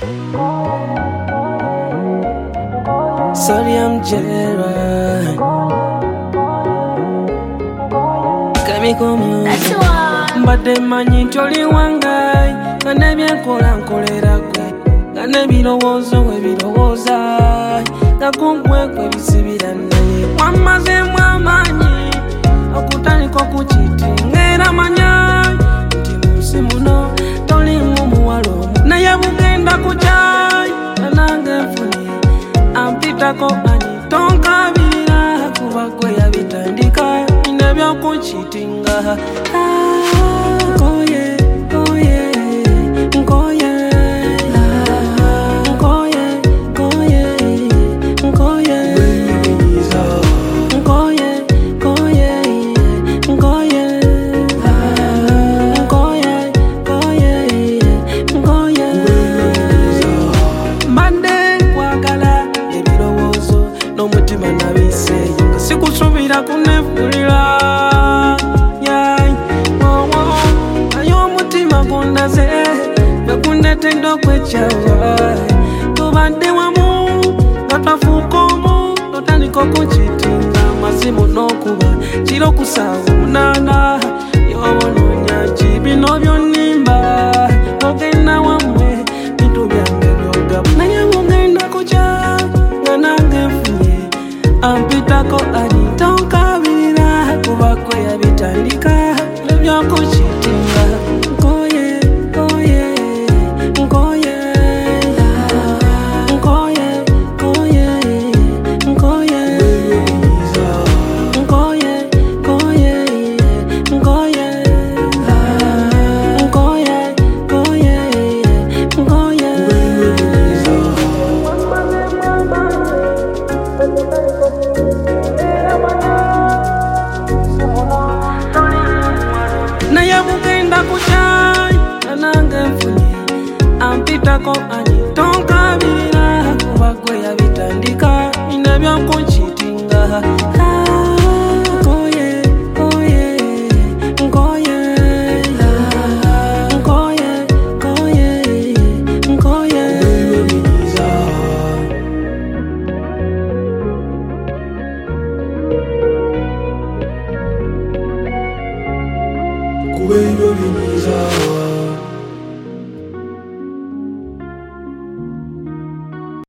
Sorry, I'm jealous. Chemical music. But the money toli wangai. Kane byenkola nkolera gwe. Kane birowoozo we birowooza. Nakugwe kwe bisibira naye. Wamazemu amaanyi. Okutandika okukitinga era manya. Nti munsi muno tolimu muwala omu. Naye bugenda kukyayi. Nange nfunye. Ampitako ani tonkabira kuba gwe yabitandika. Nina byokukitinga. Nkoye, nkoye, nkoye. Nkoye, nkoye, nkoye. Nkoye, nkoye, nkoye. Nkoye, nkoye, nkoye. Mbadde nkwagala ebirowoozo n'omutima nabiseeyo nga sikusubira kunefulira. Naye omutima gundaze bekundetedde okwekyawa. Tubadde wamu nga twafuuka omu totandika okukitinga. Amazimu n'okuba kiro ku ssaawa 8 y'obonoonya ki bino byonnimba. Ogenda wammwe bintu byange byogaba. Naye bugenda kukya nga nange nfunye. Ampitako ani tonkabirira kuba gwe yabitandika. Ebyokukitinga. Nkoye, nkoye, nkoye. Nkoye, nkoye, nkoye. Nkoye, nkoye, nkoye. Nkoye, nkoye, nkoye. Naye bugenda kukyayi nange nfunye. Ampitako ani tonkabirira kuba gwe yabitandika. Nina byokukitinga. Nkoye, nkoye, nkoye. Nkoye, nkoye, nkoye. Kuba ebyo binyiza